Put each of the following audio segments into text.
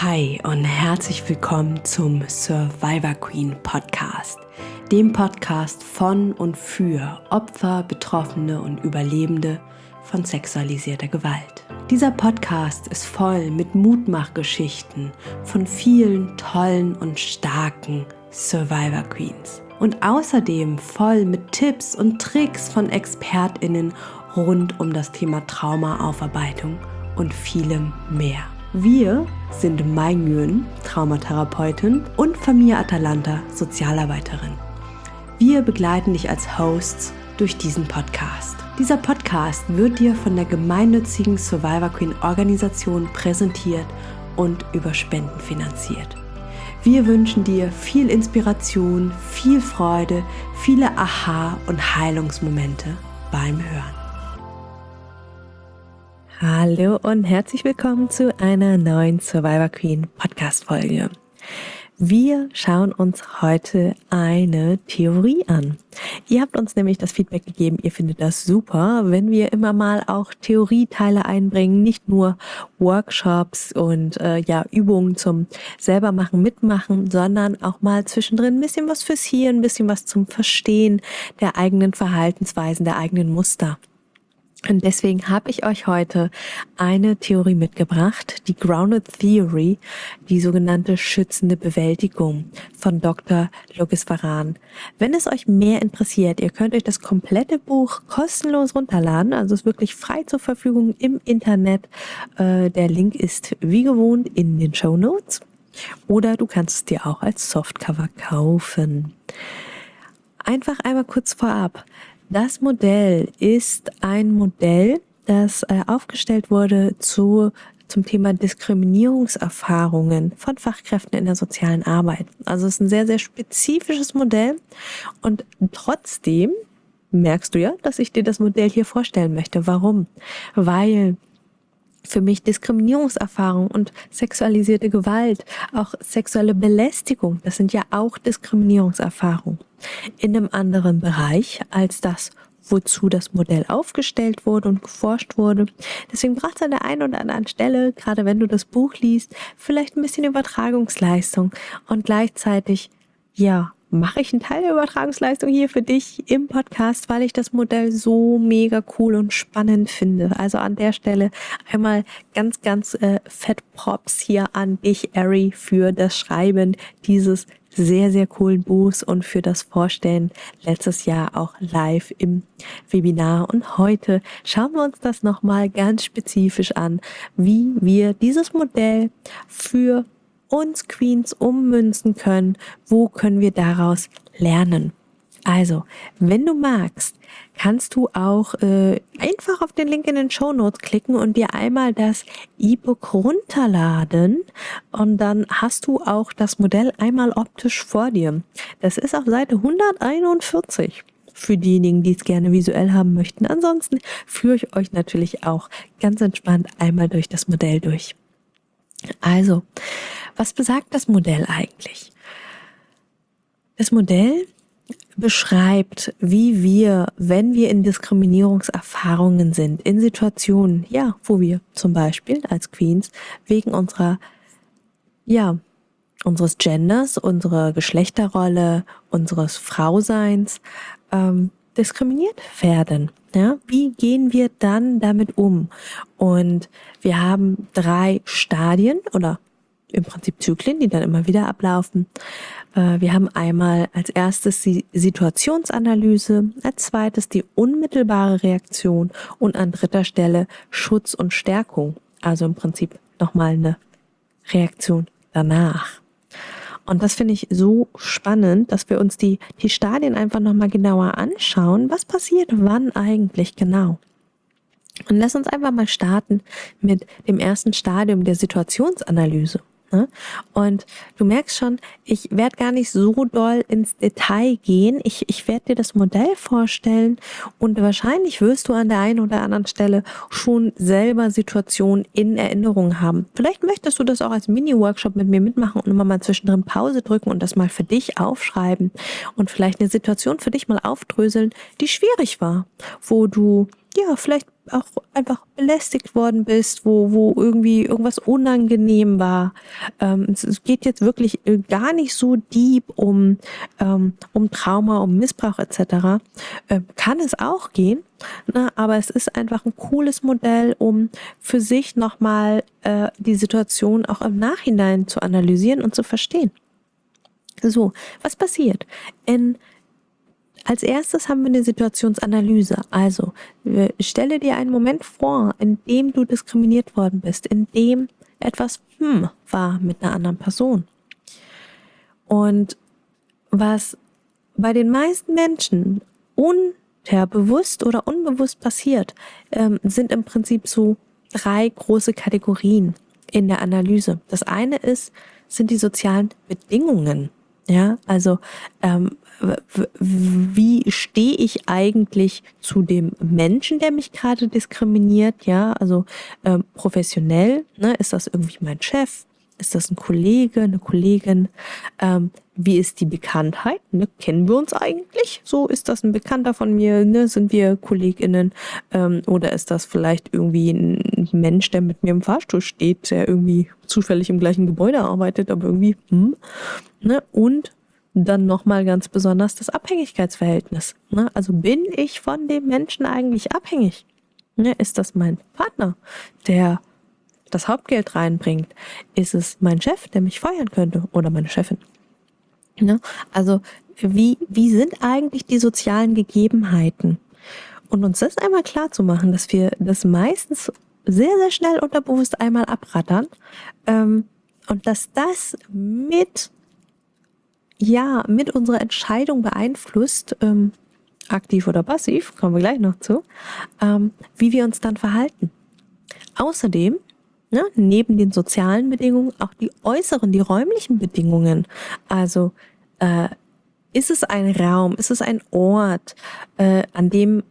Hi und herzlich willkommen zum Survivor Queen Podcast, dem Podcast von und für Opfer, Betroffene und Überlebende von sexualisierter Gewalt. Dieser Podcast ist voll mit Mutmachgeschichten von vielen tollen und starken Survivor Queens und außerdem voll mit Tipps und Tricks von ExpertInnen rund um das Thema Traumaaufarbeitung und vielem mehr. Wir sind Mai Nguyen, Traumatherapeutin, und Famia Atalanta, Sozialarbeiterin. Wir begleiten dich als Hosts durch diesen Podcast. Dieser Podcast wird dir von der gemeinnützigen Survivor Queen Organisation präsentiert und über Spenden finanziert. Wir wünschen dir viel Inspiration, viel Freude, viele Aha- und Heilungsmomente beim Hören. Hallo und herzlich willkommen zu einer neuen Survivor Queen Podcast-Folge. Wir schauen uns heute eine Theorie an. Ihr habt uns nämlich das Feedback gegeben, ihr findet das super, wenn wir immer mal auch Theorieteile einbringen, nicht nur Workshops und Übungen zum selbermachen, mitmachen, sondern auch mal zwischendrin ein bisschen was fürs Hier, ein bisschen was zum Verstehen der eigenen Verhaltensweisen, der eigenen Muster. Und deswegen habe ich euch heute eine Theorie mitgebracht, die Grounded Theory, die sogenannte schützende Bewältigung von Dr. Logeswaran. Wenn es euch mehr interessiert, ihr könnt euch das komplette Buch kostenlos runterladen, also ist wirklich frei zur Verfügung im Internet. Der Link ist wie gewohnt in den Shownotes oder du kannst es dir auch als Softcover kaufen. Einfach einmal kurz vorab. Das Modell ist ein Modell, das aufgestellt wurde zum Thema Diskriminierungserfahrungen von Fachkräften in der sozialen Arbeit. Also es ist ein sehr, sehr spezifisches Modell und trotzdem merkst du ja, dass ich dir das Modell hier vorstellen möchte. Warum? Weil für mich Diskriminierungserfahrung und sexualisierte Gewalt, auch sexuelle Belästigung, das sind ja auch Diskriminierungserfahrungen in einem anderen Bereich als das, wozu das Modell aufgestellt wurde und geforscht wurde. Deswegen braucht es an der einen oder anderen Stelle, gerade wenn du das Buch liest, vielleicht ein bisschen Übertragungsleistung und gleichzeitig, mache ich einen Teil der Übertragungsleistung hier für dich im Podcast, weil ich das Modell so mega cool und spannend finde. Also an der Stelle einmal ganz, ganz fett Props hier an dich, Ari, für das Schreiben dieses sehr, sehr coolen Buchs und für das Vorstellen letztes Jahr auch live im Webinar. Und heute schauen wir uns das nochmal ganz spezifisch an, wie wir dieses Modell für uns Queens ummünzen können, wo können wir daraus lernen. Also, wenn du magst, kannst du auch einfach auf den Link in den Shownotes klicken und dir einmal das E-Book runterladen und dann hast du auch das Modell einmal optisch vor dir. Das ist auf Seite 141. Für diejenigen, die es gerne visuell haben möchten. Ansonsten führe ich euch natürlich auch ganz entspannt einmal durch das Modell durch. Also, was besagt das Modell eigentlich? Das Modell beschreibt, wie wir, wenn wir in Diskriminierungserfahrungen sind, in Situationen, wo wir zum Beispiel als Queens wegen unseres Genders, unserer Geschlechterrolle, unseres Frauseins diskriminiert werden. Ja, wie gehen wir dann damit um? Und wir haben 3 Stadien oder im Prinzip Zyklen, die dann immer wieder ablaufen. Wir haben einmal als erstes die Situationsanalyse, als zweites die unmittelbare Reaktion und an 3. Stelle Schutz und Stärkung. Also im Prinzip nochmal eine Reaktion danach. Und das finde ich so spannend, dass wir uns die Stadien einfach nochmal genauer anschauen. Was passiert wann eigentlich genau? Und lass uns einfach mal starten mit dem ersten Stadium der Situationsanalyse. Und du merkst schon, ich werde gar nicht so doll ins Detail gehen. Ich werde dir das Modell vorstellen und wahrscheinlich wirst du an der einen oder anderen Stelle schon selber Situationen in Erinnerung haben. Vielleicht möchtest du das auch als Mini-Workshop mit mir mitmachen und immer mal zwischendrin Pause drücken und das mal für dich aufschreiben und vielleicht eine Situation für dich mal aufdröseln, die schwierig war, wo du vielleicht auch einfach belästigt worden bist, wo irgendwie irgendwas unangenehm war. Es geht jetzt wirklich gar nicht so deep um Trauma, um Missbrauch etc. Kann es auch gehen, ne? Aber es ist einfach ein cooles Modell, um für sich nochmal die Situation auch im Nachhinein zu analysieren und zu verstehen. So, was passiert? Als erstes haben wir eine Situationsanalyse. Also, stelle dir einen Moment vor, in dem du diskriminiert worden bist, in dem etwas war mit einer anderen Person. Und was bei den meisten Menschen unterbewusst oder unbewusst passiert, sind im Prinzip so 3 große Kategorien in der Analyse. Das eine sind die sozialen Bedingungen. Ja, also wie stehe ich eigentlich zu dem Menschen, der mich gerade diskriminiert? Ja, also professionell, ne, ist das irgendwie mein Chef? Ist das ein Kollege, eine Kollegin? Wie ist die Bekanntheit? Ne? Kennen wir uns eigentlich? So, ist das ein Bekannter von mir? Ne? Sind wir KollegInnen? Oder ist das vielleicht irgendwie ein Mensch, der mit mir im Fahrstuhl steht, der irgendwie zufällig im gleichen Gebäude arbeitet, aber irgendwie, Ne? Und dann nochmal ganz besonders das Abhängigkeitsverhältnis. Ne? Also bin ich von dem Menschen eigentlich abhängig? Ne? Ist das mein Partner, der das Hauptgeld reinbringt? Ist es mein Chef, der mich feuern könnte, oder meine Chefin? Ne? Also wie sind eigentlich die sozialen Gegebenheiten? Und uns das einmal klar zu machen, dass wir das meistens sehr, sehr schnell unterbewusst einmal abrattern, und dass das mit unserer Entscheidung beeinflusst, aktiv oder passiv, kommen wir gleich noch zu, wie wir uns dann verhalten. Außerdem, ne, neben den sozialen Bedingungen auch die äußeren, die räumlichen Bedingungen. Also ist es ein Raum, ist es ein Ort, an dem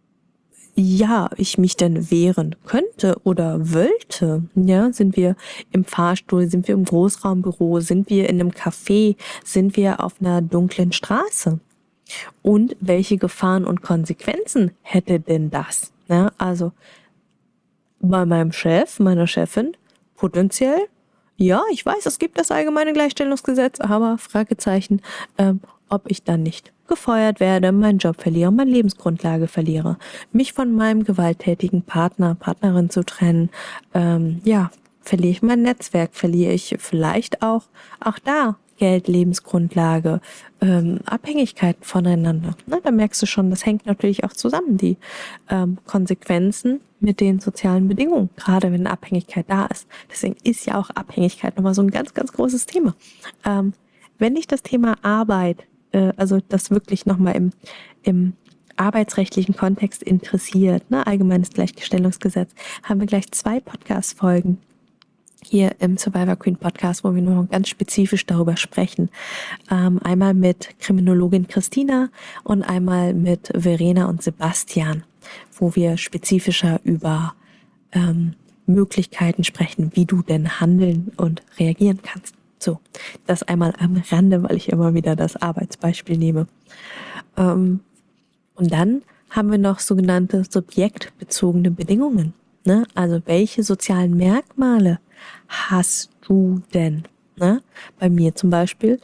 ich mich denn wehren könnte oder wollte? Ja, sind wir im Fahrstuhl, sind wir im Großraumbüro, sind wir in einem Café, sind wir auf einer dunklen Straße? Und welche Gefahren und Konsequenzen hätte denn das? Ja, also bei meinem Chef, meiner Chefin, potenziell, ja, ich weiß, es gibt das allgemeine Gleichstellungsgesetz, aber Fragezeichen, ob ich dann nicht gefeuert werde, meinen Job verliere, meine Lebensgrundlage verliere, mich von meinem gewalttätigen Partner, Partnerin zu trennen, verliere ich mein Netzwerk, verliere ich vielleicht auch da Geld, Lebensgrundlage, Abhängigkeiten voneinander. Ne, da merkst du schon, das hängt natürlich auch zusammen, die Konsequenzen mit den sozialen Bedingungen, gerade wenn Abhängigkeit da ist. Deswegen ist ja auch Abhängigkeit nochmal so ein ganz, ganz großes Thema. Wenn dich das Thema Arbeit, also das wirklich nochmal im arbeitsrechtlichen Kontext interessiert, ne, allgemeines Gleichstellungsgesetz, haben wir gleich 2 Podcast-Folgen hier im Survivor Queen Podcast, wo wir noch ganz spezifisch darüber sprechen. Einmal mit Kriminologin Christina und einmal mit Verena und Sebastian, wo wir spezifischer über Möglichkeiten sprechen, wie du denn handeln und reagieren kannst. So, das einmal am Rande, weil ich immer wieder das Arbeitsbeispiel nehme. Und dann haben wir noch sogenannte subjektbezogene Bedingungen. Ne? Also welche sozialen Merkmale hast du denn? Ne? Bei mir zum Beispiel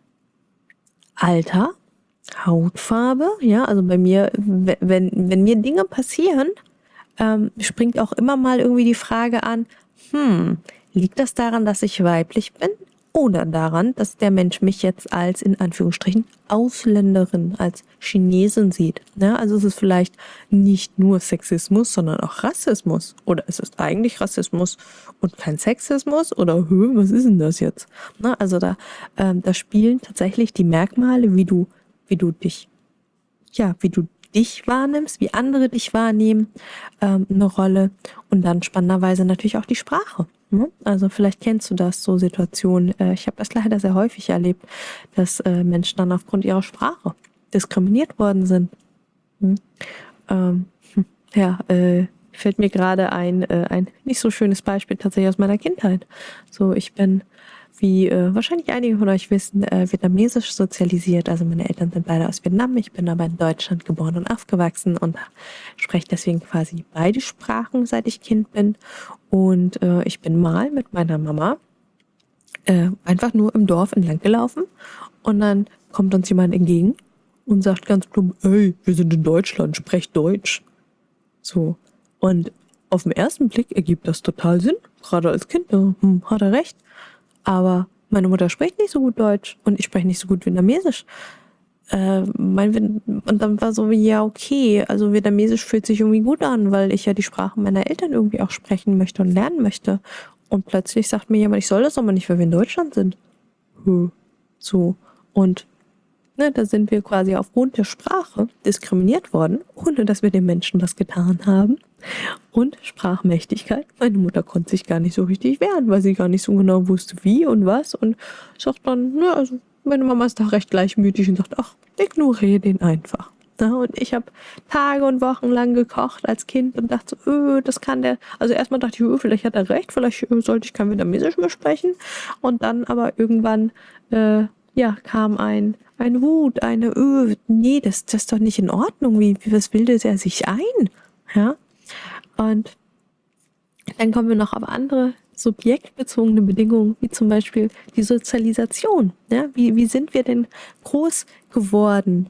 Alter, Hautfarbe, ja, also bei mir, wenn mir Dinge passieren, springt auch immer mal irgendwie die Frage an, liegt das daran, dass ich weiblich bin? Oder daran, dass der Mensch mich jetzt als, in Anführungsstrichen, Ausländerin, als Chinesin sieht. Ja, also es ist vielleicht nicht nur Sexismus, sondern auch Rassismus. Oder es ist eigentlich Rassismus und kein Sexismus? Oder was ist denn das jetzt? Na, also da spielen tatsächlich die Merkmale, wie du dich wahrnimmst, wie andere dich wahrnehmen, eine Rolle. Und dann spannenderweise natürlich auch die Sprache. Also vielleicht kennst du das, so Situationen. Ich habe das leider sehr häufig erlebt, dass Menschen dann aufgrund ihrer Sprache diskriminiert worden sind. Fällt mir gerade ein nicht so schönes Beispiel tatsächlich aus meiner Kindheit. So, ich bin wie wahrscheinlich einige von euch wissen, vietnamesisch sozialisiert. Also meine Eltern sind beide aus Vietnam. Ich bin aber in Deutschland geboren und aufgewachsen und spreche deswegen quasi beide Sprachen, seit ich Kind bin. Und ich bin mal mit meiner Mama einfach nur im Dorf entlang gelaufen und dann kommt uns jemand entgegen und sagt ganz plump, ey, wir sind in Deutschland, sprecht Deutsch. So. Und auf den ersten Blick ergibt das total Sinn. Gerade als Kind, hat er recht. Aber meine Mutter spricht nicht so gut Deutsch und ich spreche nicht so gut Vietnamesisch. Und dann war so, ja, okay, also Vietnamesisch fühlt sich irgendwie gut an, weil ich ja die Sprache meiner Eltern irgendwie auch sprechen möchte und lernen möchte. Und plötzlich sagt mir jemand, ich soll das aber nicht, weil wir in Deutschland sind. So. Und ne, da sind wir quasi aufgrund der Sprache diskriminiert worden, ohne dass wir den Menschen was getan haben. Und Sprachmächtigkeit. Meine Mutter konnte sich gar nicht so richtig wehren, weil sie gar nicht so genau wusste, wie und was. Und sagt dann, ne, also meine Mama ist da recht gleichmütig und sagt, ach, ignoriere den einfach. Ja, und ich habe Tage und Wochen lang gekocht als Kind und dachte so, das kann der. Also erstmal dachte ich, vielleicht hat er recht, vielleicht sollte ich kein Vietnamesisch mehr sprechen. Und dann aber irgendwann, kam eine Wut, nee, das ist doch nicht in Ordnung. Was bildet er sich ein? Ja. Und dann kommen wir noch auf andere subjektbezogene Bedingungen, wie zum Beispiel die Sozialisation. Ja? Wie sind wir denn groß geworden?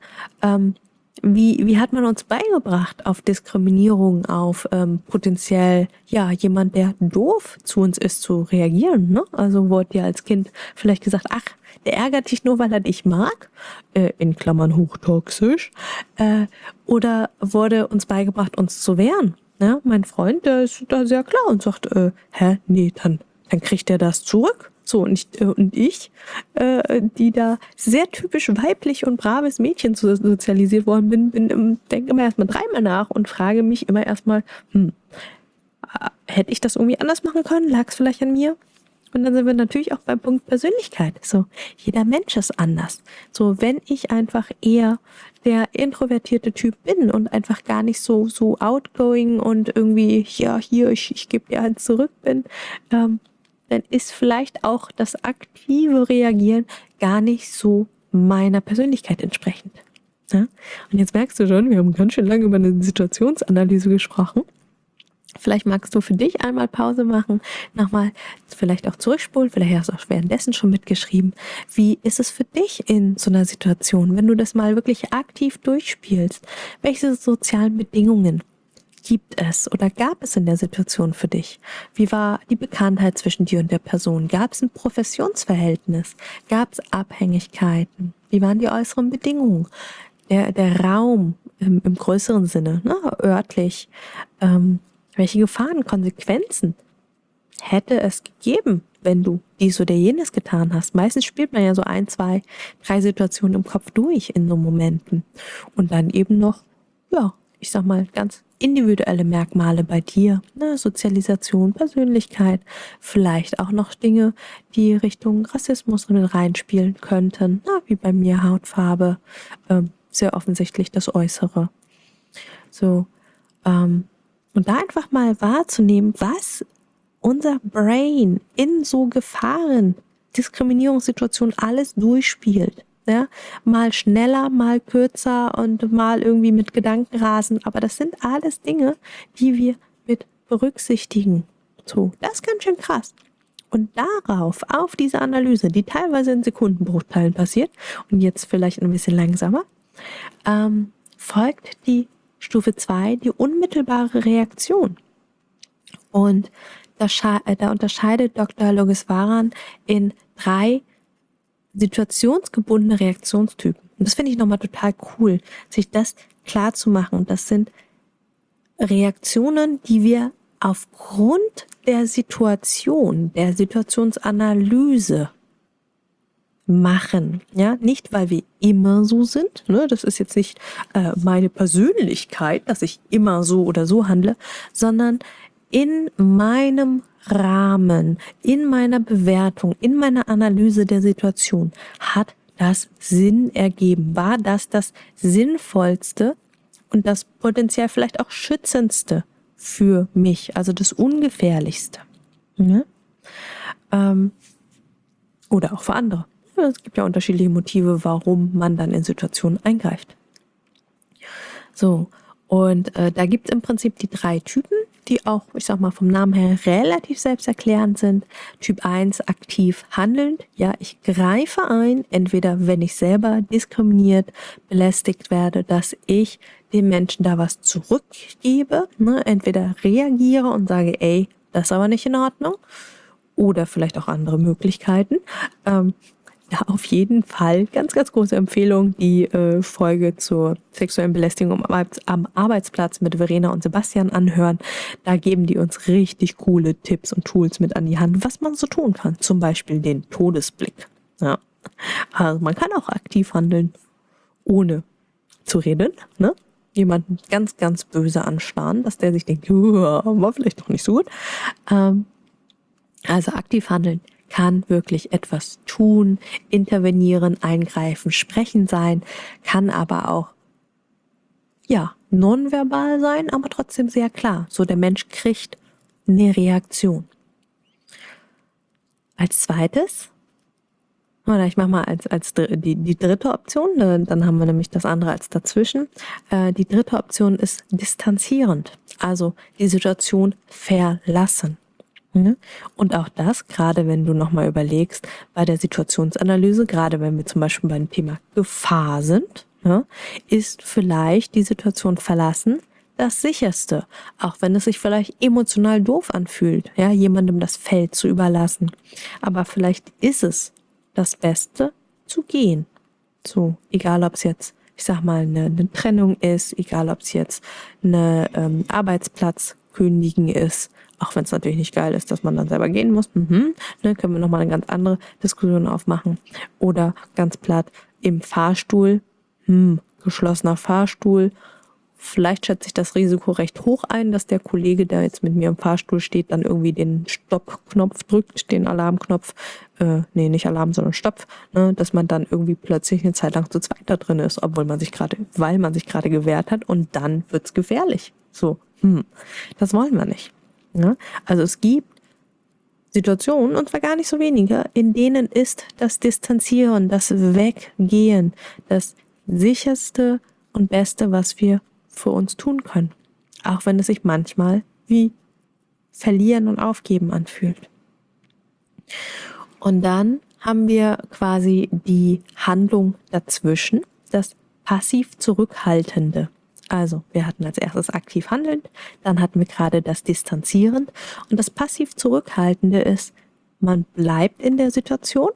Wie hat man uns beigebracht auf Diskriminierung, auf potenziell jemand, der doof zu uns ist, zu reagieren? Ne? Also wurde dir als Kind vielleicht gesagt, ach, der ärgert dich nur, weil er dich mag, in Klammern hochtoxisch, oder wurde uns beigebracht, uns zu wehren? Ja, mein Freund, der ist da sehr klar und sagt, nee, dann kriegt er das zurück. So, und ich, die da sehr typisch weiblich und braves Mädchen sozialisiert worden bin, denke immer erstmal dreimal nach und frage mich immer erstmal, hätte ich das irgendwie anders machen können? Lag es vielleicht an mir? Und dann sind wir natürlich auch beim Punkt Persönlichkeit. So, jeder Mensch ist anders. So, wenn ich einfach eher der introvertierte Typ bin und einfach gar nicht so outgoing und irgendwie, ich gebe dir eins zurück bin, dann ist vielleicht auch das aktive Reagieren gar nicht so meiner Persönlichkeit entsprechend. Ja? Und jetzt merkst du schon, wir haben ganz schön lange über eine Situationsanalyse gesprochen. Vielleicht magst du für dich einmal Pause machen, nochmal vielleicht auch zurückspulen, vielleicht hast du auch währenddessen schon mitgeschrieben. Wie ist es für dich in so einer Situation, wenn du das mal wirklich aktiv durchspielst? Welche sozialen Bedingungen gibt es oder gab es in der Situation für dich? Wie war die Bekanntheit zwischen dir und der Person? Gab es ein Professionsverhältnis? Gab es Abhängigkeiten? Wie waren die äußeren Bedingungen? Der Raum im größeren Sinne, ne, örtlich, welche Gefahren, Konsequenzen hätte es gegeben, wenn du dies oder jenes getan hast? Meistens spielt man ja so 1, 2, 3 Situationen im Kopf durch in so Momenten. Und dann eben noch, ich sag mal, ganz individuelle Merkmale bei dir. Ne? Sozialisation, Persönlichkeit, vielleicht auch noch Dinge, die Richtung Rassismus mit reinspielen könnten. Wie bei mir Hautfarbe, sehr offensichtlich das Äußere. So, und da einfach mal wahrzunehmen, was unser Brain in so Gefahren, Diskriminierungssituationen alles durchspielt. Ja? Mal schneller, mal kürzer und mal irgendwie mit Gedankenrasen. Aber das sind alles Dinge, die wir mit berücksichtigen. So, das ist ganz schön krass. Und auf diese Analyse, die teilweise in Sekundenbruchteilen passiert und jetzt vielleicht ein bisschen langsamer, folgt die Stufe 2, die unmittelbare Reaktion. Und da unterscheidet Dr. Logeswaran in 3 situationsgebundene Reaktionstypen. Und das finde ich nochmal total cool, sich das klar zu machen. Das sind Reaktionen, die wir aufgrund der Situation, der Situationsanalyse machen, ja, nicht weil wir immer so sind, ne? Das ist jetzt nicht meine Persönlichkeit, dass ich immer so oder so handle, sondern in meinem Rahmen, in meiner Bewertung, in meiner Analyse der Situation hat das Sinn ergeben, war das Sinnvollste und das potenziell vielleicht auch Schützendste für mich, also das Ungefährlichste. Ja? Oder auch für andere. Ja, es gibt ja unterschiedliche Motive, warum man dann in Situationen eingreift. So, und da gibt es im Prinzip die 3 Typen, die auch, ich sag mal, vom Namen her relativ selbsterklärend sind. Typ 1, aktiv handelnd. Ja, ich greife ein, entweder wenn ich selber diskriminiert, belästigt werde, dass ich dem Menschen da was zurückgebe. Ne? Entweder reagiere und sage, ey, das ist aber nicht in Ordnung. Oder vielleicht auch andere Möglichkeiten. Ja, auf jeden Fall ganz, ganz große Empfehlung, die Folge zur sexuellen Belästigung am Arbeitsplatz mit Verena und Sebastian anhören. Da geben die uns richtig coole Tipps und Tools mit an die Hand, was man so tun kann. Zum Beispiel den Todesblick. Ja. Also man kann auch aktiv handeln, ohne zu reden. Ne? Jemanden ganz, ganz böse anstarren, dass der sich denkt, war vielleicht doch nicht so gut. Also aktiv handeln kann wirklich etwas tun, intervenieren, eingreifen, sprechen sein, kann aber auch, ja, nonverbal sein, aber trotzdem sehr klar. So, der Mensch kriegt eine Reaktion. Als zweites, oder ich mache mal als die dritte Option, dann haben wir nämlich das andere als dazwischen. Die dritte Option ist distanzierend, also die Situation verlassen. Und auch das, gerade wenn du nochmal überlegst, bei der Situationsanalyse, gerade wenn wir zum Beispiel beim Thema Gefahr sind, ist vielleicht die Situation verlassen das Sicherste, auch wenn es sich vielleicht emotional doof anfühlt, ja, jemandem das Feld zu überlassen. Aber vielleicht ist es das Beste, zu gehen. So, egal ob es jetzt, ich sag mal, eine Trennung ist, egal ob es jetzt eine Arbeitsplatz kündigen ist, auch wenn es natürlich nicht geil ist, dass man dann selber gehen muss, ne, können wir nochmal eine ganz andere Diskussion aufmachen. Oder ganz platt im Fahrstuhl, geschlossener Fahrstuhl, vielleicht schätze ich das Risiko recht hoch ein, dass der Kollege, der jetzt mit mir im Fahrstuhl steht, dann irgendwie den Stoppknopf drückt, den Alarmknopf, nicht Alarm, sondern Stopp, ne, dass man dann irgendwie plötzlich eine Zeit lang zu zweit da drin ist, weil man sich gerade gewehrt hat und dann wird's gefährlich. So, das wollen wir nicht. Ne? Also es gibt Situationen, und zwar gar nicht so wenige, in denen ist das Distanzieren, das Weggehen, das sicherste und Beste, was wir für uns tun können. Auch wenn es sich manchmal wie Verlieren und Aufgeben anfühlt. Und dann haben wir quasi die Handlung dazwischen, das passiv Zurückhaltende. Also wir hatten als erstes aktiv handelnd, dann hatten wir gerade das Distanzierend und das passiv Zurückhaltende ist, man bleibt in der Situation,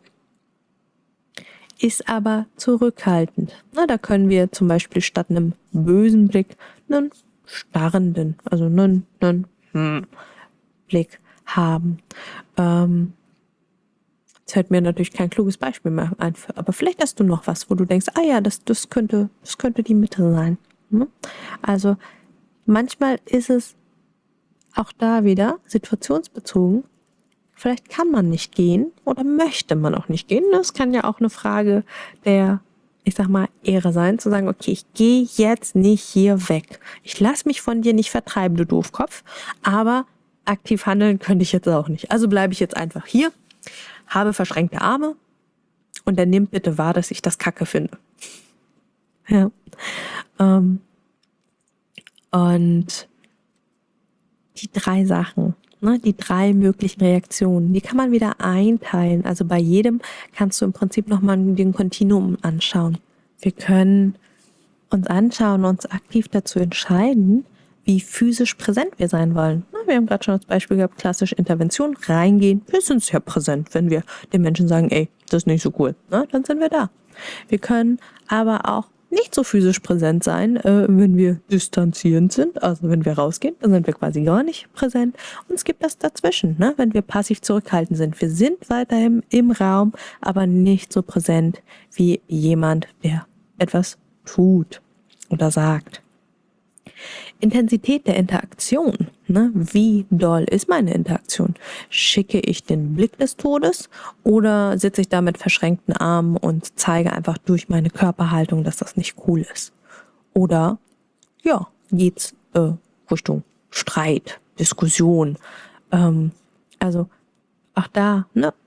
ist aber zurückhaltend. Na, da können wir zum Beispiel statt einem bösen Blick einen starrenden, also einen Blick haben. Jetzt fällt mir natürlich kein kluges Beispiel mehr ein, aber vielleicht hast du noch was, wo du denkst, das könnte die Mitte sein. Also manchmal ist es auch da wieder situationsbezogen. Vielleicht kann man nicht gehen oder möchte man auch nicht gehen. Das kann ja auch eine Frage der, ich sag mal, Ehre sein, zu sagen, okay, ich gehe jetzt nicht hier weg. Ich lasse mich von dir nicht vertreiben, du Doofkopf, aber aktiv handeln könnte ich jetzt auch nicht. Also bleibe ich jetzt einfach hier, habe verschränkte Arme und dann nimmt bitte wahr, dass ich das Kacke finde. Ja. Und die 3 Sachen, die 3 möglichen Reaktionen, die kann man wieder einteilen. Also bei jedem kannst du im Prinzip nochmal den Kontinuum anschauen. Wir können uns anschauen, uns aktiv dazu entscheiden, wie physisch präsent wir sein wollen. Wir haben gerade schon das Beispiel gehabt, klassische Intervention, reingehen. Wir sind sehr präsent, wenn wir den Menschen sagen, ey, das ist nicht so cool. Dann sind wir da. Wir können aber auch nicht so physisch präsent sein, wenn wir distanzierend sind. Also wenn wir rausgehen, dann sind wir quasi gar nicht präsent. Und es gibt das dazwischen, wenn wir passiv zurückhaltend sind. Wir sind weiterhin im Raum, aber nicht so präsent wie jemand, der etwas tut oder sagt. Intensität der Interaktion. Wie doll ist meine Interaktion? Schicke ich den Blick des Todes oder sitze ich da mit verschränkten Armen und zeige einfach durch meine Körperhaltung, dass das nicht cool ist? Oder geht's Richtung Streit, Diskussion? Also auch da,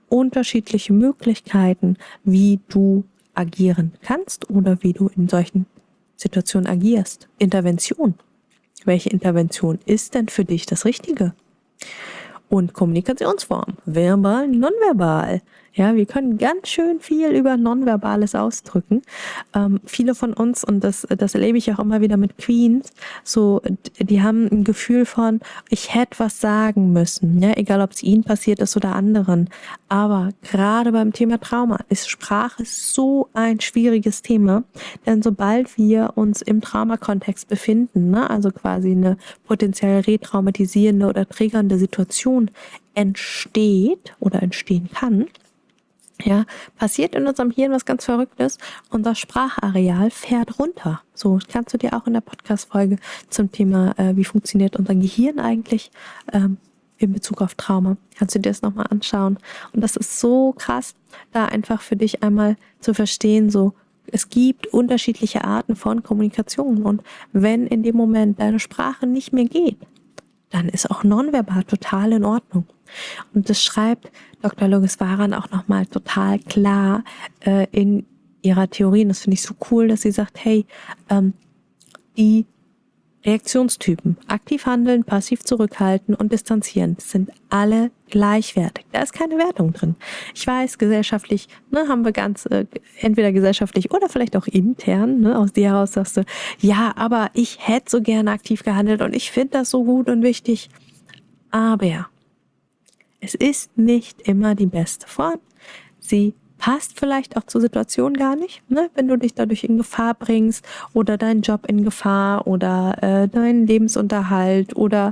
unterschiedliche Möglichkeiten, wie du agieren kannst oder wie du in solchen Situationen agierst. Intervention. Welche Intervention ist denn für dich das Richtige? Und Kommunikationsform, verbal, nonverbal. Ja, wir können ganz schön viel über Nonverbales ausdrücken. Viele von uns, und das erlebe ich auch immer wieder mit Queens, so, die haben ein Gefühl von, ich hätte was sagen müssen, ja, egal ob es ihnen passiert ist oder anderen. Aber gerade beim Thema Trauma ist Sprache so ein schwieriges Thema, denn sobald wir uns im Traumakontext befinden, ne, also quasi eine potenziell retraumatisierende oder triggernde Situation entsteht oder entstehen kann, ja, passiert in unserem Hirn was ganz Verrücktes. Unser Sprachareal fährt runter. So kannst du dir auch in der Podcast-Folge zum Thema, wie funktioniert unser Gehirn eigentlich, in Bezug auf Trauma, kannst du dir das nochmal anschauen. Und das ist so krass, da einfach für dich einmal zu verstehen, so, es gibt unterschiedliche Arten von Kommunikation. Und wenn in dem Moment deine Sprache nicht mehr geht, dann ist auch nonverbal total in Ordnung. Und das schreibt Dr. Logeswaran auch nochmal total klar in ihrer Theorie. Und das finde ich so cool, dass sie sagt, hey, die Reaktionstypen, aktiv handeln, passiv zurückhalten und distanzieren, sind alle gleichwertig. Da ist keine Wertung drin. Ich weiß, gesellschaftlich, ne, haben wir ganz, entweder gesellschaftlich oder vielleicht auch intern, ne, aus dir heraus sagst du, ja, aber ich hätte so gerne aktiv gehandelt und ich finde das so gut und wichtig. Aber es ist nicht immer die beste Form. Sie passt vielleicht auch zur Situation gar nicht, ne? Wenn du dich dadurch in Gefahr bringst oder deinen Job in Gefahr oder deinen Lebensunterhalt oder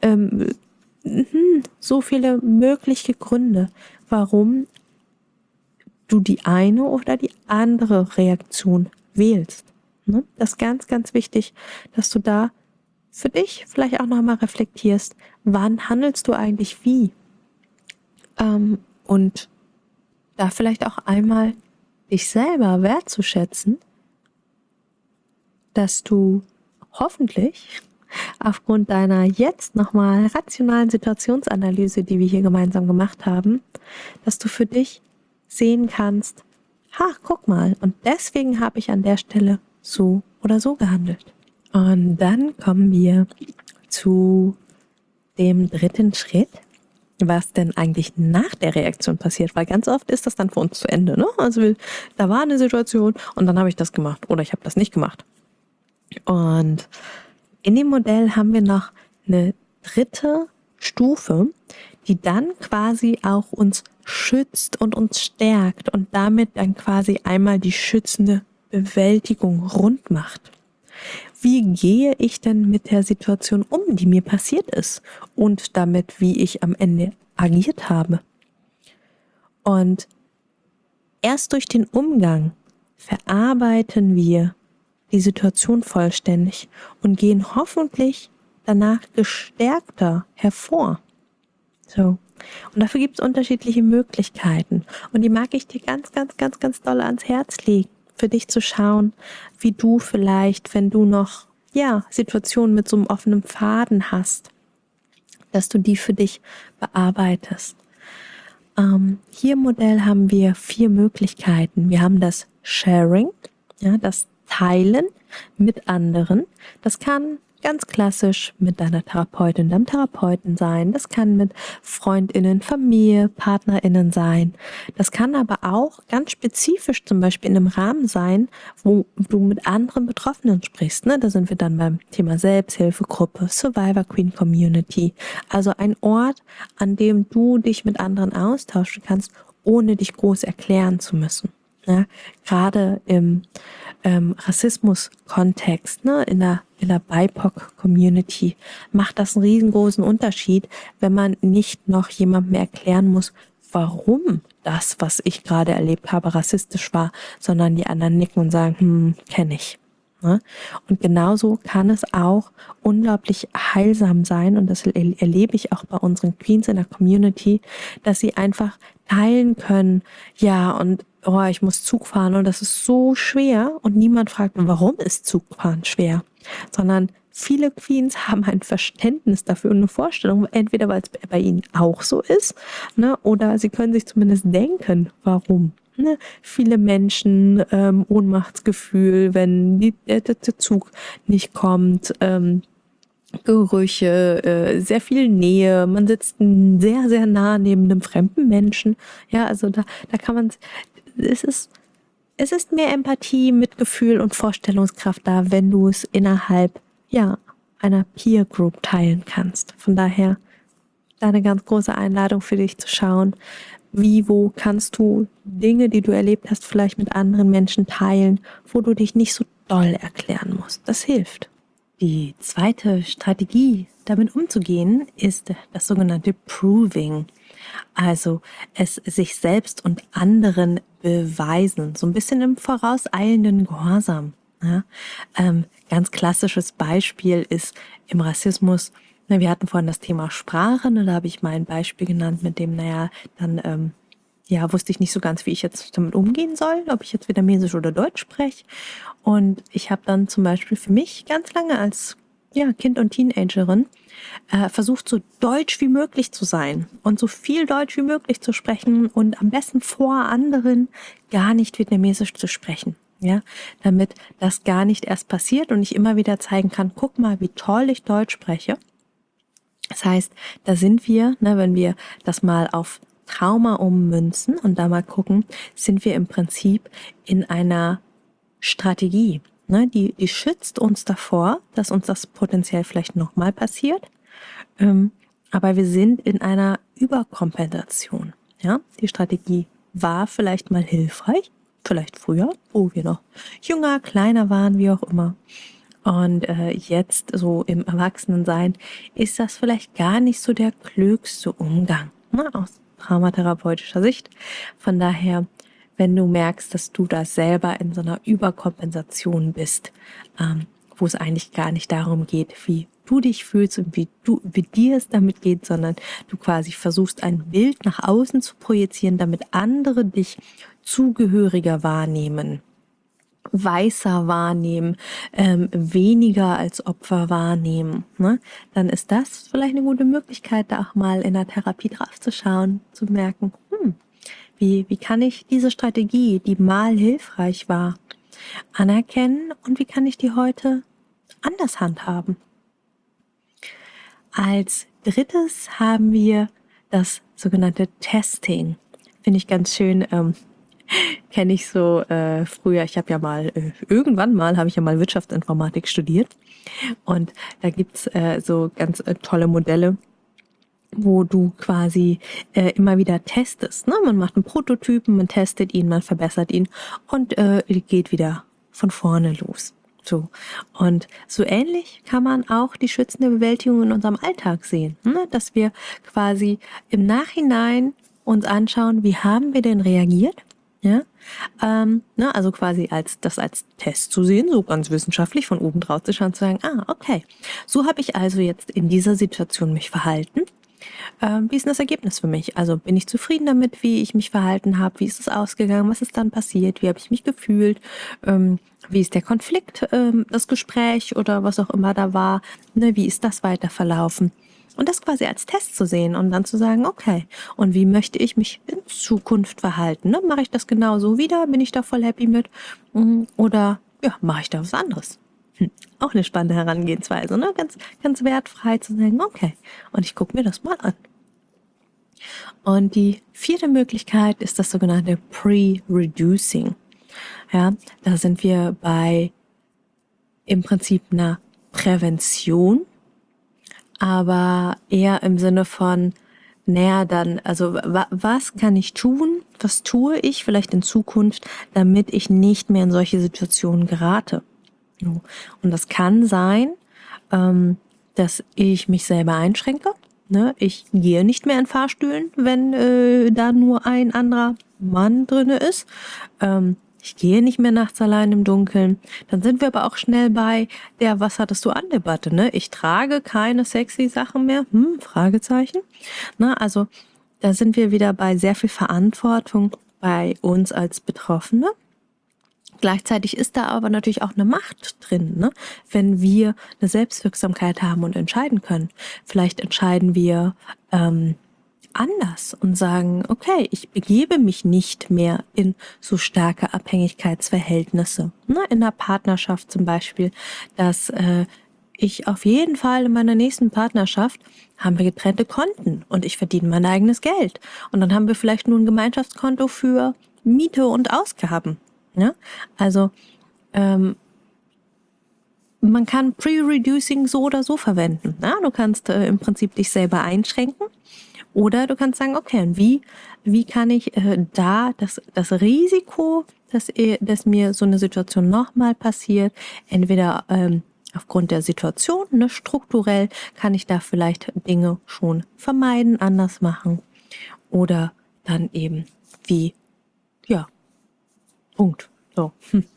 so viele mögliche Gründe, warum du die eine oder die andere Reaktion wählst. Ne? Das ist ganz, ganz wichtig, dass du da für dich vielleicht auch nochmal reflektierst, wann handelst du eigentlich wie? Und da vielleicht auch einmal dich selber wertzuschätzen, dass du hoffentlich aufgrund deiner jetzt nochmal rationalen Situationsanalyse, die wir hier gemeinsam gemacht haben, dass du für dich sehen kannst, guck mal, und deswegen habe ich an der Stelle so oder so gehandelt. Und dann kommen wir zu dem dritten Schritt, was denn eigentlich nach der Reaktion passiert, weil ganz oft ist das dann für uns zu Ende, ne? Also da war eine Situation und dann habe ich das gemacht oder ich habe das nicht gemacht. Und in dem Modell haben wir noch eine dritte Stufe, die dann quasi auch uns schützt und uns stärkt und damit dann quasi einmal die schützende Bewältigung rund macht. Wie gehe ich denn mit der Situation um, die mir passiert ist und damit, wie ich am Ende agiert habe? Und erst durch den Umgang verarbeiten wir die Situation vollständig und gehen hoffentlich danach gestärkter hervor. So. Und dafür gibt es unterschiedliche Möglichkeiten. Und die mag ich dir ganz, ganz, ganz, ganz doll ans Herz legen, für dich zu schauen, wie du vielleicht, wenn du noch Situationen mit so einem offenen Faden hast, dass du die für dich bearbeitest. Hier im Modell haben wir 4 Möglichkeiten. Wir haben das Sharing, das Teilen mit anderen. Das kann ganz klassisch mit deiner Therapeutin, deinem Therapeuten sein. Das kann mit FreundInnen, Familie, PartnerInnen sein. Das kann aber auch ganz spezifisch zum Beispiel in einem Rahmen sein, wo du mit anderen Betroffenen sprichst. Ne? Da sind wir dann beim Thema Selbsthilfegruppe, Survivor Queen Community. Also ein Ort, an dem du dich mit anderen austauschen kannst, ohne dich groß erklären zu müssen. Ja? Gerade im Rassismus-Kontext, ne, in der BIPOC-Community macht das einen riesengroßen Unterschied, wenn man nicht noch jemandem erklären muss, warum das, was ich gerade erlebt habe, rassistisch war, sondern die anderen nicken und sagen, kenne ich. Ne? Und genauso kann es auch unglaublich heilsam sein, und das erlebe ich auch bei unseren Queens in der Community, dass sie einfach teilen können, und ich muss Zug fahren und das ist so schwer, und niemand fragt, warum ist Zugfahren schwer, sondern viele Queens haben ein Verständnis dafür und eine Vorstellung, entweder weil es bei ihnen auch so ist, ne, oder sie können sich zumindest denken, warum. Ne? Viele Menschen, Ohnmachtsgefühl, wenn der Zug nicht kommt, Gerüche, sehr viel Nähe, man sitzt sehr, sehr nah neben einem fremden Menschen. Ja, also da kann man, es ist, es ist mehr Empathie, Mitgefühl und Vorstellungskraft da, wenn du es innerhalb, ja, einer Peer Group teilen kannst. Von daher eine ganz große Einladung für dich zu schauen, wo kannst du Dinge, die du erlebt hast, vielleicht mit anderen Menschen teilen, wo du dich nicht so doll erklären musst. Das hilft. Die zweite Strategie, damit umzugehen, ist das sogenannte Proving. Also es sich selbst und anderen beweisen, so ein bisschen im vorauseilenden Gehorsam. Ja? Ganz klassisches Beispiel ist im Rassismus, wir hatten vorhin das Thema Sprache, da habe ich mal ein Beispiel genannt, mit dem, dann wusste ich nicht so ganz, wie ich jetzt damit umgehen soll, ob ich jetzt Vietnamesisch oder Deutsch spreche. Und ich habe dann zum Beispiel für mich ganz lange als Kind und Teenagerin versucht, so deutsch wie möglich zu sein und so viel Deutsch wie möglich zu sprechen und am besten vor anderen gar nicht Vietnamesisch zu sprechen. Ja, damit das gar nicht erst passiert und ich immer wieder zeigen kann, guck mal, wie toll ich Deutsch spreche. Das heißt, da sind wir, wenn wir das mal auf Trauma ummünzen und da mal gucken, sind wir im Prinzip in einer Strategie. Die schützt uns davor, dass uns das potenziell vielleicht nochmal passiert. Aber wir sind in einer Überkompensation. Ja? Die Strategie war vielleicht mal hilfreich, vielleicht früher, wo wir noch jünger, kleiner waren, wie auch immer. Und jetzt so im Erwachsenensein ist das vielleicht gar nicht so der klügste Umgang, aus traumatherapeutischer Sicht. Von daher, wenn du merkst, dass du da selber in so einer Überkompensation bist, wo es eigentlich gar nicht darum geht, wie du dich fühlst und wie dir es damit geht, sondern du quasi versuchst, ein Bild nach außen zu projizieren, damit andere dich zugehöriger wahrnehmen, weißer wahrnehmen, weniger als Opfer wahrnehmen, dann ist das vielleicht eine gute Möglichkeit, da auch mal in der Therapie drauf zu schauen, zu merken, wie kann ich diese Strategie, die mal hilfreich war, anerkennen und wie kann ich die heute anders handhaben. Als drittes haben wir das sogenannte Testing. Finde ich ganz schön, kenne ich so früher, ich habe ja mal, irgendwann mal habe ich ja mal Wirtschaftsinformatik studiert und da gibt's so ganz tolle Modelle, wo du quasi immer wieder testest. Man macht einen Prototypen, man testet ihn, man verbessert ihn und geht wieder von vorne los. So. Und so ähnlich kann man auch die schützende Bewältigung in unserem Alltag sehen, dass wir quasi im Nachhinein uns anschauen, wie haben wir denn reagiert? Ja, also quasi als Test zu sehen, so ganz wissenschaftlich von oben drauf zu schauen, zu sagen, okay, so habe ich also jetzt in dieser Situation mich verhalten. Wie ist denn das Ergebnis für mich? Also bin ich zufrieden damit, wie ich mich verhalten habe? Wie ist es ausgegangen? Was ist dann passiert? Wie habe ich mich gefühlt? Wie ist der Konflikt, das Gespräch oder was auch immer da war? Wie ist das weiter verlaufen? Und das quasi als Test zu sehen und dann zu sagen, okay, und wie möchte ich mich in Zukunft verhalten? Mache ich das genau so wieder? Bin ich da voll happy mit? Oder mache ich da was anderes? Auch eine spannende Herangehensweise, Ganz, ganz wertfrei zu sagen, okay, und ich gucke mir das mal an. Und die vierte Möglichkeit ist das sogenannte Pre-Reducing. Ja, da sind wir bei im Prinzip einer Prävention, aber eher im Sinne von, was kann ich tun, was tue ich vielleicht in Zukunft, damit ich nicht mehr in solche Situationen gerate. Und das kann sein, dass ich mich selber einschränke. Ich gehe nicht mehr in Fahrstühlen, wenn da nur ein anderer Mann drinne ist. Ich gehe nicht mehr nachts allein im Dunkeln. Dann sind wir aber auch schnell bei der "Was hattest du an" Debatte. Ich trage keine sexy Sachen mehr. Fragezeichen. Also da sind wir wieder bei sehr viel Verantwortung bei uns als Betroffene, Gleichzeitig ist da aber natürlich auch eine Macht drin, ne? Wenn wir eine Selbstwirksamkeit haben und entscheiden können. Vielleicht entscheiden wir anders und sagen, okay, ich begebe mich nicht mehr in so starke Abhängigkeitsverhältnisse. Ne? In der Partnerschaft zum Beispiel, dass ich auf jeden Fall in meiner nächsten Partnerschaft haben wir getrennte Konten und ich verdiene mein eigenes Geld. Und dann haben wir vielleicht nur ein Gemeinschaftskonto für Miete und Ausgaben. Ja? Also man kann Pre-Reducing so oder so verwenden. Ja? Du kannst im Prinzip dich selber einschränken oder du kannst sagen, okay, und wie kann ich da das Risiko, dass mir so eine Situation nochmal passiert, entweder aufgrund der Situation, ne, strukturell kann ich da vielleicht Dinge schon vermeiden, anders machen oder dann eben wie, ja, Punkt. So.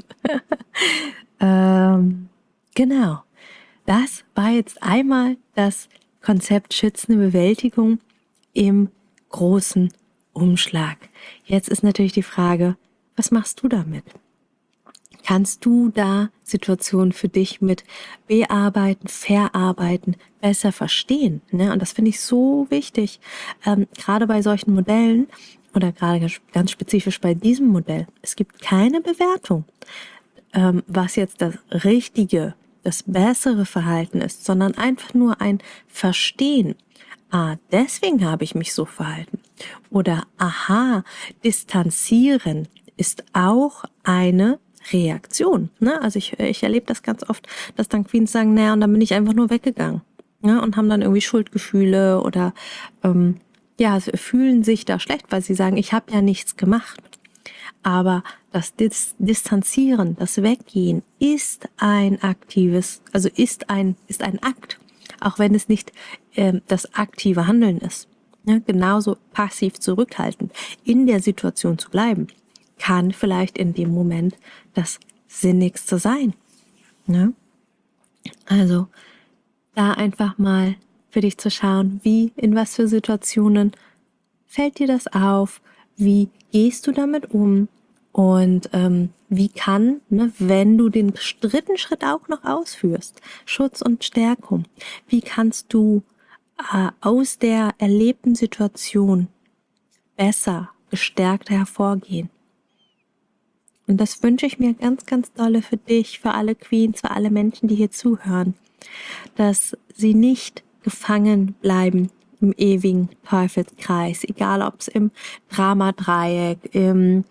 Genau. Das war jetzt einmal das Konzept schützende Bewältigung im großen Umschlag. Jetzt ist natürlich die Frage, was machst du damit? Kannst du da Situationen für dich mit bearbeiten, verarbeiten, besser verstehen? Ne? Und das finde ich so wichtig, gerade bei solchen Modellen oder gerade ganz spezifisch bei diesem Modell. Es gibt keine Bewertung, was jetzt das richtige, das bessere Verhalten ist, sondern einfach nur ein Verstehen. Ah, deswegen habe ich mich so verhalten. Oder aha, distanzieren ist auch eine Reaktion. Ne? Also ich erlebe das ganz oft, dass dann Queens sagen, naja, und dann bin ich einfach nur weggegangen. Ne? Und haben dann irgendwie Schuldgefühle oder fühlen sich da schlecht, weil sie sagen, ich habe ja nichts gemacht. Aber das Distanzieren, das Weggehen ist ein aktives, also ist ein Akt, auch wenn es nicht das aktive Handeln ist. Ja, genauso passiv zurückhaltend in der Situation zu bleiben, kann vielleicht in dem Moment das Sinnigste sein. Ne? Also da einfach mal für dich zu schauen, in was für Situationen fällt dir das auf, wie gehst du damit um und wie kann, ne, wenn du den dritten Schritt auch noch ausführst, Schutz und Stärkung, wie kannst du aus der erlebten Situation besser, gestärkter hervorgehen. Und das wünsche ich mir ganz, ganz dolle für dich, für alle Queens, für alle Menschen, die hier zuhören, dass sie nicht gefangen bleiben im ewigen Teufelskreis, egal ob es im Dramadreieck, im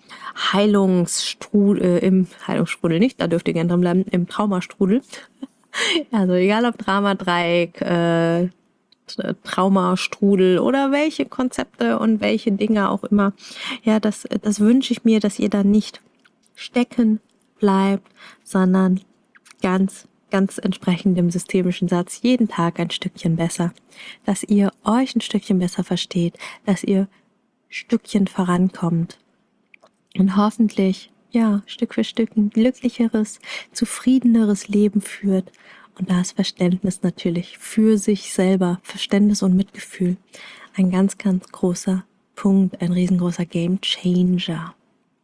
Heilungsstrudel nicht, da dürft ihr gerne drin bleiben, im Traumastrudel. Also egal ob Dramadreieck, Traumastrudel oder welche Konzepte und welche Dinge auch immer. Ja, das wünsche ich mir, dass ihr da nicht stecken bleibt, sondern ganz entsprechend dem systemischen Satz jeden Tag ein Stückchen besser, dass ihr euch ein Stückchen besser versteht, dass ihr Stückchen vorankommt und hoffentlich, ja, Stück für Stück ein glücklicheres, zufriedeneres Leben führt. Und da ist Verständnis natürlich für sich selber, Verständnis und Mitgefühl ein ganz, ganz großer Punkt, ein riesengroßer Game Changer.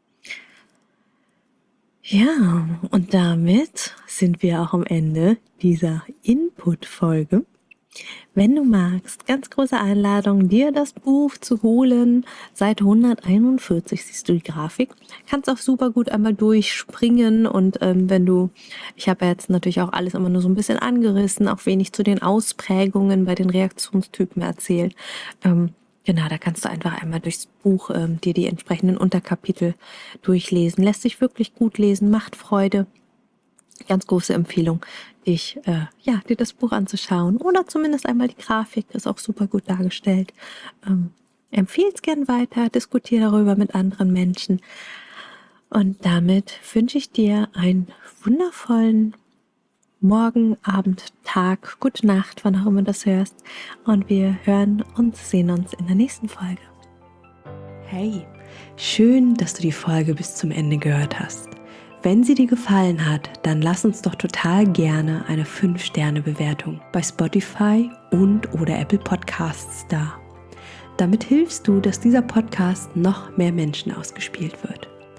Ja, und damit sind wir auch am Ende dieser Input-Folge. Wenn du magst, ganz große Einladung, dir das Buch zu holen. Seite 141 siehst du die Grafik. Kannst auch super gut einmal durchspringen und ich habe jetzt natürlich auch alles immer nur so ein bisschen angerissen, auch wenig zu den Ausprägungen bei den Reaktionstypen erzählt. Genau, da kannst du einfach einmal durchs Buch dir die entsprechenden Unterkapitel durchlesen. Lässt sich wirklich gut lesen, macht Freude. Ganz große Empfehlung, dir das Buch anzuschauen oder zumindest einmal die Grafik, ist auch super gut dargestellt. Empfehle es gern weiter, diskutiere darüber mit anderen Menschen. Und damit wünsche ich dir einen wundervollen Morgen, Abend, Tag, gute Nacht, wann auch immer du das hörst. Und wir hören und sehen uns in der nächsten Folge. Hey, schön, dass du die Folge bis zum Ende gehört hast. Wenn sie dir gefallen hat, dann lass uns doch total gerne eine 5-Sterne-Bewertung bei Spotify und/oder Apple Podcasts da. Damit hilfst du, dass dieser Podcast noch mehr Menschen ausgespielt wird.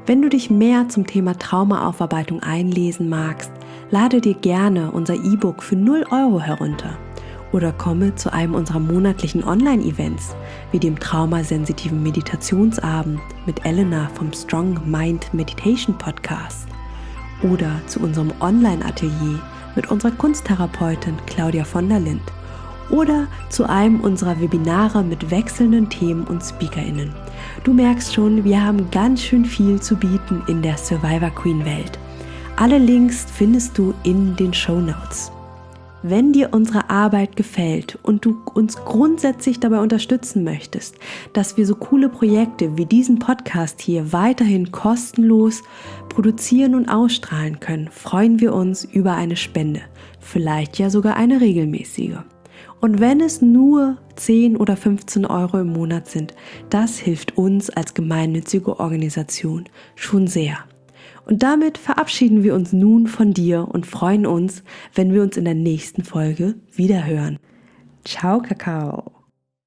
Wenn du dich mehr zum Thema Traumaaufarbeitung einlesen magst, lade dir gerne unser E-Book für 0 € herunter oder komme zu einem unserer monatlichen Online-Events wie dem traumasensitiven Meditationsabend mit Elena vom Strong Mind Meditation Podcast oder zu unserem Online-Atelier mit unserer Kunsttherapeutin Claudia von der Lind oder zu einem unserer Webinare mit wechselnden Themen und SpeakerInnen. Du merkst schon, wir haben ganz schön viel zu bieten in der Survivor Queen Welt. Alle Links findest du in den Shownotes. Wenn dir unsere Arbeit gefällt und du uns grundsätzlich dabei unterstützen möchtest, dass wir so coole Projekte wie diesen Podcast hier weiterhin kostenlos produzieren und ausstrahlen können, freuen wir uns über eine Spende, vielleicht ja sogar eine regelmäßige. Und wenn es nur 10 oder 15 € im Monat sind, das hilft uns als gemeinnützige Organisation schon sehr. Und damit verabschieden wir uns nun von dir und freuen uns, wenn wir uns in der nächsten Folge wiederhören. Ciao, Kakao!